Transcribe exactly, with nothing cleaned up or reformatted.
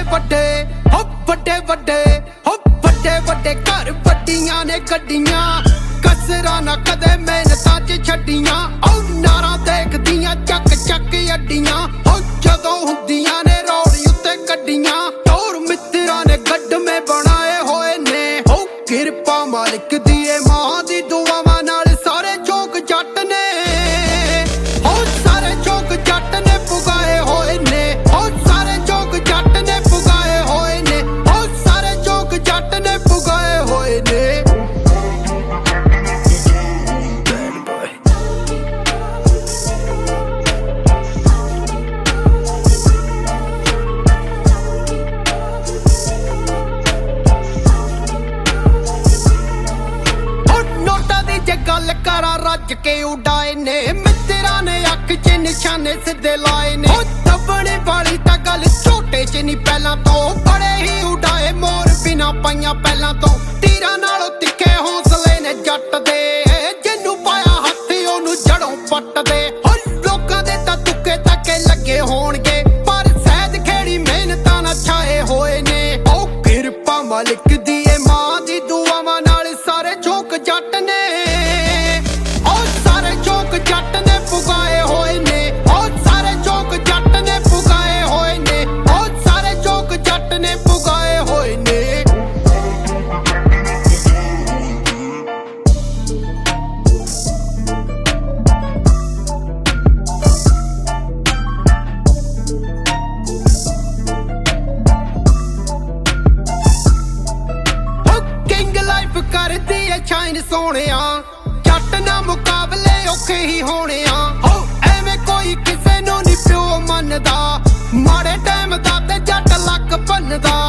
ਵੱਡੇ ਹੋ ਵੱਡੇ ਵੱਡੇ ਹੋ ਵੱਡੇ ਵੱਡੇ ਘਰ ਵੱਡੀਆਂ ਨੇ ਗੱਡੀਆਂ ਕਸਰਾਂ ਨਾ ਕਦੇ ਮਿਹਨਤਾਂ ਚ ਛੱਡੀਆਂ ਉਹ ਨਾਰਾਂ ਦੇਖਦੀਆਂ ਚੱਕ ਚੱਕ ਅੱਡੀਆਂ ਉਹ ਜਦੋਂ ਹੁੰਦੀਆਂ ਨੇ ਰੋੜੀ ਉੱਤੇ ਗੱਡੀਆਂ ਹੋਰ ਮਿੱਤਰਾਂ ਨੇ ਗੱਡਵੇਂ ਬਣਾਏ ਹੋਏ ਨੇ ਹੋ ਕਿਰਪਾ ਮਾਲਿਕ ਦੀ ਏ ਮਾਂ ਦੀ ਦੁਆਵਾਂ ਨਾਲ ਸਾਰੇ ਚੌਕ ਜੱਟ ਨੇ ਹੋ ਸਾਰੇ ਚੌਕ ਜੱਟ ਨੇ ਪੁਗਾਏ ਹੋਏ ਨੇ ਹੋ ਸਾਰੇ ਚੌਕ ਜੱਟ ਨੇ ਪੁਗਾਏ ਹੋਏ ਨੇ ਹੋ ਸਾਰੇ ਚੌਕ ਜੱਟ ਨੇ ਪੁਗਾਏ ਹੋਏ ਨੇ ਗੱਲ ਕਰਾਂ ਰੱਜ ਕੇ ਉਡਾਏ ਨੇ ਮਿੱਤਰਾਂ ਨੇ ਅੱਖ ਚ ਨਿਸ਼ਾਨੇ ਸਿੱਧੇ ਲਾਏ ਨੇ ਉਹ ਦੱਬਣੇ ਵਾਲੀ ਤਾਂ ਗੱਲ ਛੋਟੇ ਚ ਨਹੀਂ ਪਹਿਲਾਂ ਤੋਂ ਬੜੇ ਹੀ ਉਡਾਏ ਮੋਰ ਬਿਨਾ ਪਾਈਆਂ ਪਹਿਲਾਂ ਤੋਂ ਤੀਰਾਂ ਨਾਲੋਂ ਤਿੱਖੇ ਹੌਸਲੇ ਨੇ ਜੱਟ ਦੇ ਜਿਹਨੂੰ ਪਾਇਆ ਹੱਥ ਉਹਨੂੰ ਜੜੋਂ ਪੱਟਦੇ ਹੁਣ ਲੋਕਾਂ ਦੇ ਤਾਂ ਤੁੱਕੇ ਤੱਕੇ ਲੱਗੇ ਹੋਣਗੇ ਪਰ ਸਹਿਦ ਖੇੜੀ ਮਿਹਨਤਾਂ ਨਾਲ ਛਾਏ ਹੋਏ ਨੇ ਉਹ ਕਿਰਪਾ ਮਾਲਿਕ ਦੀ ਏ ਮਾਂ ਦੀ ਦੁਆਵਾਂ ਨਾਲ ਸਾਰੇ ਚੌਕ ਜੱਟ ਨੇ ਜੱਟ ਨੇ ਪੁਗਾਏ ਹੋਏ ਨੇ ਬਹੁਤ ਸਾਰੇ ਚੌਕ ਜੱਟ ਨੇ ਪੁਗਾਏ ਹੋਏ ਨੇ ਬਹੁਤ ਸਾਰੇ ਚੌਕ ਜੱਟ ਨੇ ਪੁਗਾਏ ਹੋਏ ਨੇ ਕਿੰਗ ਲਾਈਫ ਕਰਦੀ ਏ ਸ਼ਾਈਨ ਸੋਹਣਿਆ ਜੱਟ ਨਾ ਮੁਕਾਬਲੇ ਔਖੇ ਹੀ ਹੋਣੇ ਆ ਹੋ ਐਵੇਂ ਕੋਈ ਕਿਸੇ ਨੂੰ ਨੀ ਪਿਓ ਮੰਨਦਾ ਮਾੜੇ ਟਾਈਮ ਦਾ ਤੇ ਜੱਟ ਲੱਕ ਭੰਨਦਾ